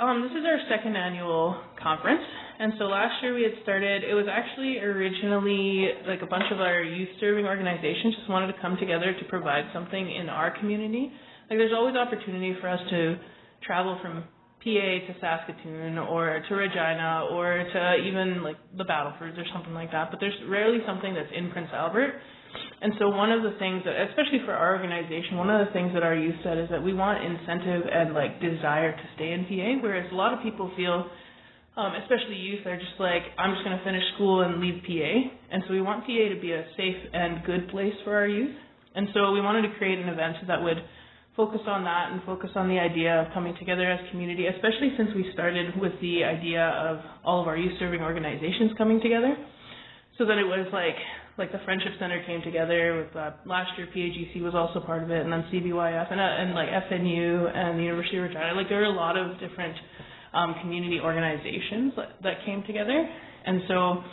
This is our second annual conference, and so last year we had started, it was actually originally like a bunch of our youth-serving organizations just wanted to come together to provide something in our community. Like there's always opportunity for us to travel from PA to Saskatoon or to Regina or to even like the Battlefords or something like that, but there's rarely something that's in Prince Albert. And so one of the things that, especially for our organization, one of the things that our youth said is that we want incentive and like desire to stay in PA, whereas a lot of people feel, especially youth, are just like, I'm just going to finish school and leave PA. And so we want PA to be a safe and good place for our youth. And so we wanted to create an event that would focus on that and focus on the idea of coming together as community, especially since we started with the idea of all of our youth-serving organizations coming together. So that it was like the Friendship Center came together with last year PAGC was also part of it, and then CBYF and like FNU and the University of Regina. Like there were a lot of different community organizations that came together, and so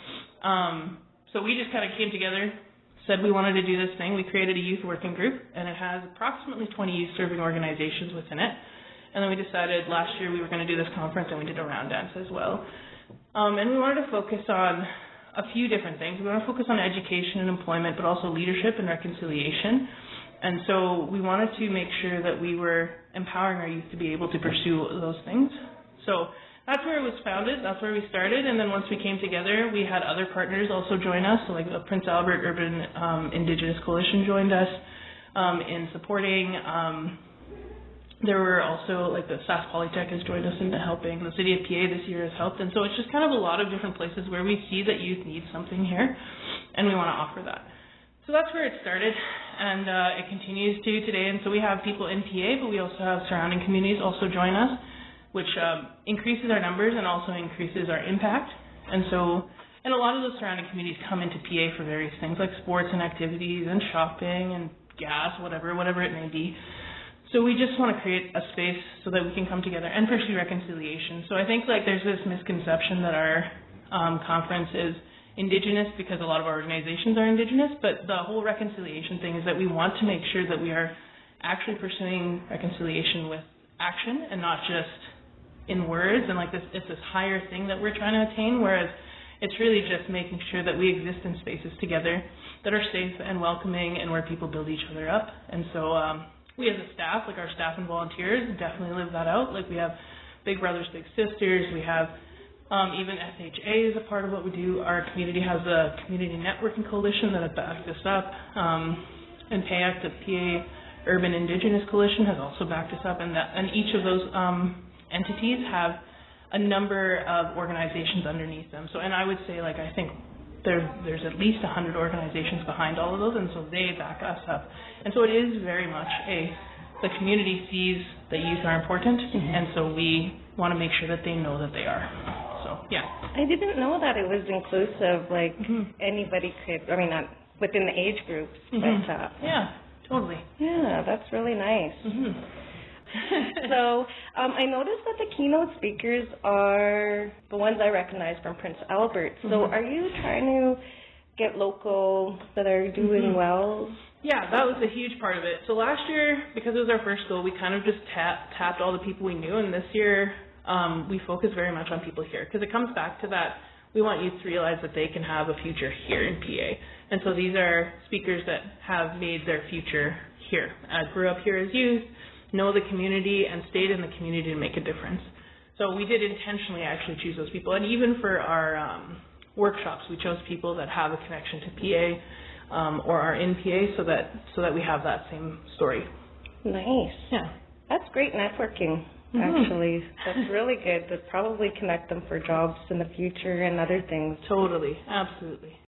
we just kind of came together, said we wanted to do this thing. We created a youth working group, and it has approximately 20 youth-serving organizations within it. And then we decided last year we were going to do this conference, and we did a round dance as well. And we wanted to focus on a few different things. We want to focus on education and employment, but also leadership and reconciliation. And so we wanted to make sure that we were empowering our youth to be able to pursue those things. So that's where it was founded. That's where we started. And then once we came together, we had other partners also join us. So like the Prince Albert Urban Indigenous Coalition joined us in supporting. There were also, like the Sask Polytech has joined us in helping. The City of PA this year has helped. And so it's just kind of a lot of different places where we see that youth need something here, and we want to offer that. So that's where it started, and it continues to today. And so we have people in PA, but we also have surrounding communities also join us, which increases our numbers and also increases our impact. And a lot of those surrounding communities come into PA for various things like sports and activities and shopping and gas, whatever it may be. So we just want to create a space so that we can come together and pursue reconciliation. So I think like there's this misconception that our conference is Indigenous because a lot of our organizations are Indigenous, but the whole reconciliation thing is that we want to make sure that we are actually pursuing reconciliation with action and not just in words, and like it's this higher thing that we're trying to attain, whereas it's really just making sure that we exist in spaces together that are safe and welcoming and where people build each other up. And so we as a staff, like our staff and volunteers, definitely live that out. Like we have Big Brothers, Big Sisters, we have even SHA is a part of what we do. Our community has a community networking coalition that has backed us up, and PAYAC, the PA Urban Indigenous Coalition, has also backed us up, and each of those entities have a number of organizations underneath them. So, and I would say, like, I think there's at least 100 organizations behind all of those, and so they back us up. And so it is very much the community sees that youth are important, and so we want to make sure that they know that they are. So, yeah. I didn't know that it was inclusive, like anybody could, I mean, not within the age groups, but yeah, totally. Yeah, that's really nice. So I noticed that the keynote speakers are the ones I recognize from Prince Albert. So are you trying to get local that are doing well? Yeah, that was a huge part of it. So last year, because it was our first goal, we kind of just tapped all the people we knew, and this year we focus very much on people here, because it comes back to that we want youth to realize that they can have a future here in PA. And so these are speakers that have made their future here. Grew up here as youth, know the community, and stayed in the community to make a difference. So we did intentionally actually choose those people. And even for our workshops, we chose people that have a connection to PA or are in PA so that we have that same story. Nice. Yeah. That's great networking, actually. That's really good. To probably connect them for jobs in the future and other things. Totally. Absolutely.